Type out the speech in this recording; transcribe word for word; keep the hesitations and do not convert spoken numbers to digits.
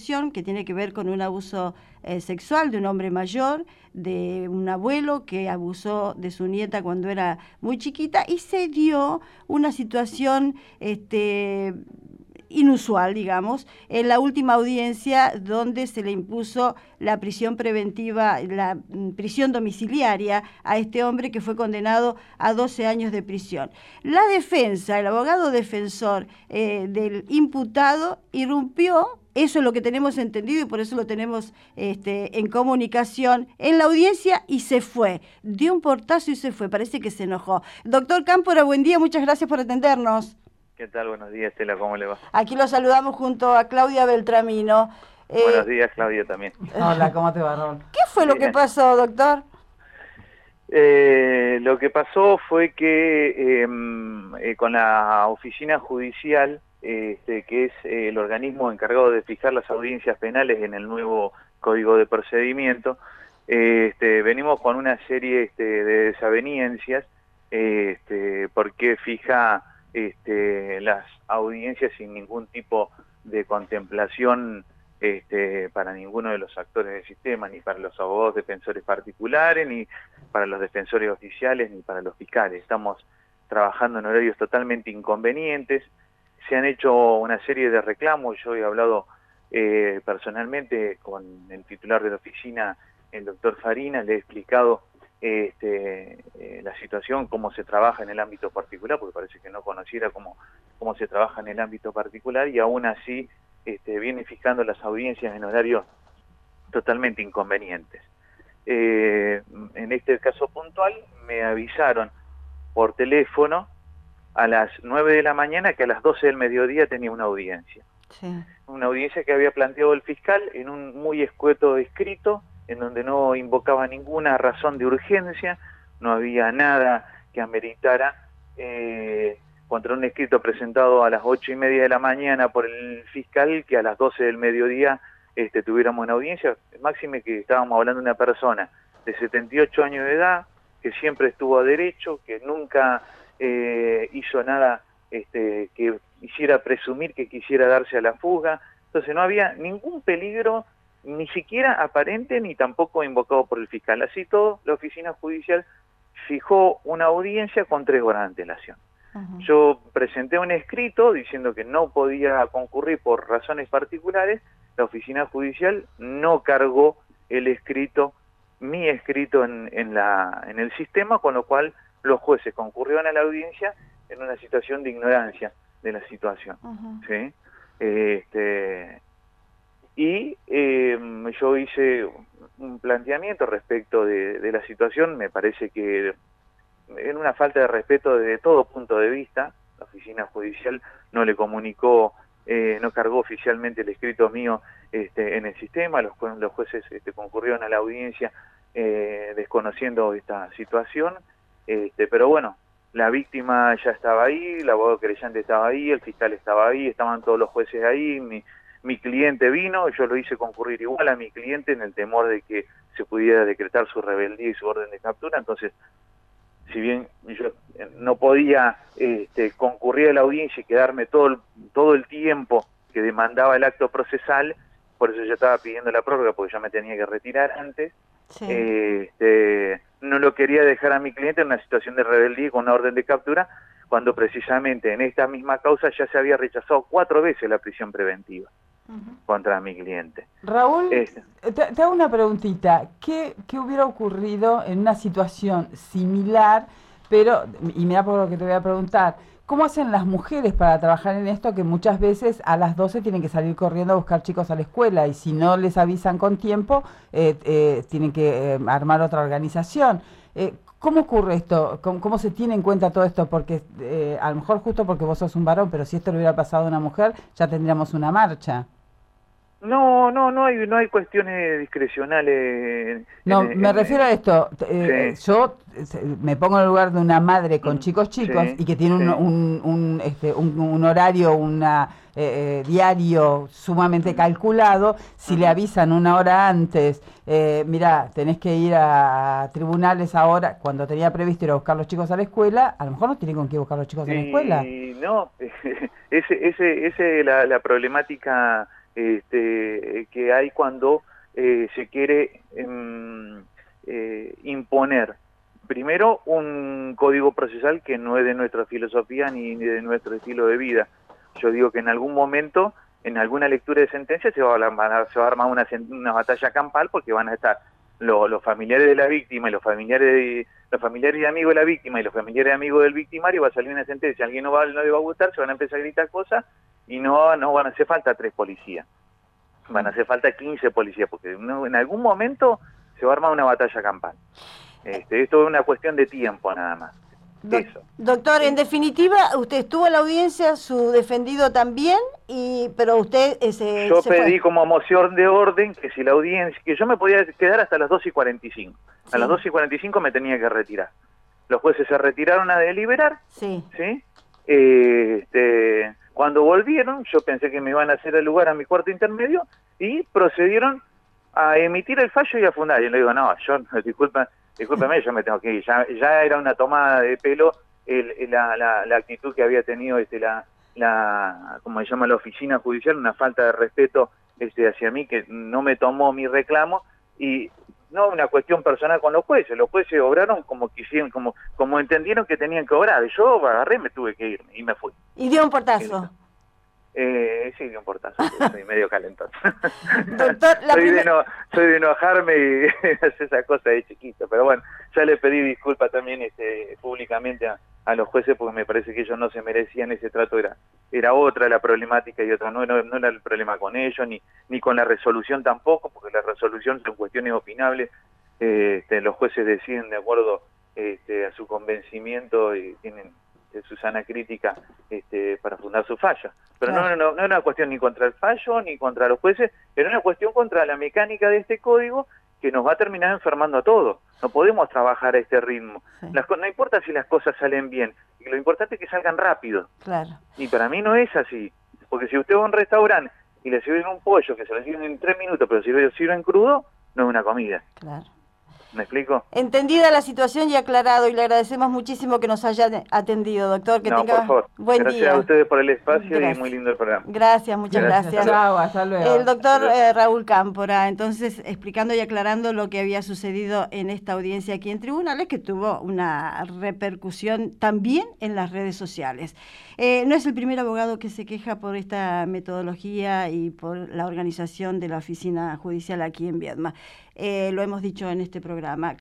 discusión que tiene que ver con un abuso eh, sexual de un hombre mayor, de un abuelo que abusó de su nieta cuando era muy chiquita, y se dio una situación este, inusual, digamos, en la última audiencia donde se le impuso la prisión preventiva, la mm, prisión domiciliaria a este hombre que fue condenado a doce años de prisión. La defensa, el abogado defensor eh, del imputado irrumpió, eso es lo que tenemos entendido y por eso lo tenemos este, en comunicación, en la audiencia y se fue. Dio un portazo y se fue, parece que se enojó. Doctor Cámpora, buen día, muchas gracias por atendernos. ¿Qué tal? Buenos días, Estela, ¿cómo le va? Aquí lo saludamos junto a Claudia Beltramino. Eh, Buenos días, Claudia, también. Hola, ¿cómo te va, Raúl? ¿Qué fue lo que pasó, doctor? Eh, lo que pasó fue que eh, eh, con la oficina judicial, eh, este, que es eh, el organismo encargado de fijar las audiencias penales en el nuevo Código de Procedimiento, eh, este, venimos con una serie este, de desavenencias, eh, este, porque fija este, las audiencias sin ningún tipo de contemplación Este, para ninguno de los actores del sistema, ni para los abogados defensores particulares, ni para los defensores oficiales, ni para los fiscales. Estamos trabajando en horarios totalmente inconvenientes, se han hecho una serie de reclamos, yo he hablado eh, personalmente con el titular de la oficina, el doctor Farina, le he explicado eh, este, eh, la situación, cómo se trabaja en el ámbito particular, porque parece que no conociera cómo, cómo se trabaja en el ámbito particular, y aún así Este, viene fijando las audiencias en horarios totalmente inconvenientes. Eh, en este caso puntual me avisaron por teléfono a las nueve de la mañana que a las doce del mediodía tenía una audiencia. Sí. Una audiencia que había planteado el fiscal en un muy escueto escrito, en donde no invocaba ninguna razón de urgencia, no había nada que ameritara eh, contra un escrito presentado a las ocho y media de la mañana por el fiscal, que a las doce del mediodía este, tuviéramos una audiencia. Máxime que estábamos hablando de una persona de setenta y ocho años de edad, que siempre estuvo a derecho, que nunca eh, hizo nada este, que hiciera presumir que quisiera darse a la fuga. Entonces no había ningún peligro, ni siquiera aparente, ni tampoco invocado por el fiscal. Así todo, la oficina judicial fijó una audiencia con tres horas de antelación. Yo presenté un escrito diciendo que no podía concurrir por razones particulares, la oficina judicial no cargó el escrito, mi escrito en, en, la, en el sistema, con lo cual los jueces concurrieron a la audiencia en una situación de ignorancia de la situación. Uh-huh. ¿Sí? Este, y eh, yo hice un planteamiento respecto de, de la situación, me parece que en una falta de respeto desde todo punto de vista. La oficina judicial no le comunicó, eh, no cargó oficialmente el escrito mío este, en el sistema, los, los jueces este, concurrieron a la audiencia eh, desconociendo esta situación, este, pero bueno, la víctima ya estaba ahí, el abogado querellante estaba ahí, el fiscal estaba ahí, estaban todos los jueces ahí, mi, mi cliente vino, yo lo hice concurrir igual a mi cliente en el temor de que se pudiera decretar su rebeldía y su orden de captura. Entonces, si bien yo no podía este, concurrir a la audiencia y quedarme todo el, todo el tiempo que demandaba el acto procesal, por eso yo estaba pidiendo la prórroga, porque yo me tenía que retirar antes, sí. este, no lo quería dejar a mi cliente en una situación de rebeldía con una orden de captura, cuando precisamente en esta misma causa ya se había rechazado cuatro veces la prisión preventiva. Uh-huh. Contra mi cliente. Raúl, este. te, te hago una preguntita. ¿Qué, ¿Qué hubiera ocurrido en una situación similar? Pero, y mira por lo que te voy a preguntar, ¿cómo hacen las mujeres para trabajar en esto? Que muchas veces a las doce tienen que salir corriendo a buscar chicos a la escuela, y si no les avisan con tiempo, eh, eh, tienen que eh, armar otra organización. Eh, ¿Cómo ocurre esto? ¿Cómo, ¿Cómo se tiene en cuenta todo esto? Porque eh, a lo mejor justo porque vos sos un varón, pero si esto le hubiera pasado a una mujer, ya tendríamos una marcha. No, no, no hay, no hay cuestiones discrecionales. No, en, me en, refiero a esto. Eh, sí. Yo me pongo en el lugar de una madre con chicos chicos sí, y que tiene un, sí. un, un, este, un, un horario, una eh, diario sumamente calculado. Si uh-huh. le avisan una hora antes, eh, mira, tenés que ir a tribunales ahora, cuando tenía previsto ir a buscar los chicos a la escuela, a lo mejor no tiene con qué buscar los chicos sí, a la escuela. No, ese, ese, ese la, la problemática Este, hay cuando eh, se quiere eh, eh, imponer, primero, un código procesal que no es de nuestra filosofía ni de nuestro estilo de vida. Yo digo que en algún momento, en alguna lectura de sentencia, se va a, hablar, se va a armar una, una batalla campal, porque van a estar los, los familiares de la víctima y los familiares de, los familiares y amigos de la víctima y los familiares y amigos del victimario. Va a salir una sentencia, a alguien no, va, no le va a gustar, se van a empezar a gritar cosas y no, no van a hacer falta tres policías, van a hacer falta quince policías, porque no, en algún momento se va a armar una batalla campal. Este, esto es una cuestión de tiempo nada más. Do Eso. Doctor, en definitiva, usted estuvo en la audiencia, su defendido también, y pero usted eh, se, Yo se pedí fue. como moción de orden que si la audiencia, que yo me podía quedar hasta las dos y cuarenta y cinco. Sí. A las dos y cuarenta y cinco me tenía que retirar. Los jueces se retiraron a deliberar. Sí. ¿Sí? Eh, este, cuando volvieron, yo pensé que me iban a hacer el lugar a mi cuarto intermedio y procedieron a emitir el fallo y a fundar. Y le digo, no, yo, disculpa, discúlpeme, yo me tengo que ir. Ya, ya era una tomada de pelo el, el, la, la, la actitud que había tenido este, la, la, como se llama, la oficina judicial, una falta de respeto este, hacia mí, que no me tomó mi reclamo, y no una cuestión personal con los jueces. Los jueces obraron como quisieron, como, como entendieron que tenían que obrar. Yo agarré, me tuve que ir y me fui. Y dio un portazo. Eh, sí, dio un portazo, soy medio calentón. Doctor, la soy, primer... de no, soy de enojarme y hacer esa cosa de chiquito, pero bueno, ya le pedí disculpas también este, públicamente a, a los jueces, porque me parece que ellos no se merecían ese trato. Era era otra la problemática y otra, no, no, no era el problema con ellos, ni, ni con la resolución tampoco, porque la resolución son cuestiones opinables. Eh, este, los jueces deciden de acuerdo este, a su convencimiento y tienen su sana crítica este, para fundar su fallo. Pero claro, no, no, no era una cuestión ni contra el fallo ni contra los jueces, era una cuestión contra la mecánica de este código, que nos va a terminar enfermando a todos. No podemos trabajar a este ritmo. Sí. Las, no importa si las cosas salen bien, lo importante es que salgan rápido. Claro. Y para mí no es así, porque si usted va a un restaurante y le sirven un pollo que se lo sirven en tres minutos, pero si lo sirven crudo, no es una comida. Claro. ¿Me explico? Entendida la situación y aclarado, y le agradecemos muchísimo que nos haya atendido, doctor. Que no, tenga por favor. Buen gracias día. a ustedes por el espacio. Gracias. Y muy lindo el programa. Gracias, muchas gracias. gracias. Chao, hasta luego. El doctor eh, Raúl Cámpora, entonces, explicando y aclarando lo que había sucedido en esta audiencia aquí en tribunales, que tuvo una repercusión también en las redes sociales. Eh, no es el primer abogado que se queja por esta metodología y por la organización de la oficina judicial aquí en Viedma. Eh, lo hemos dicho en este programa.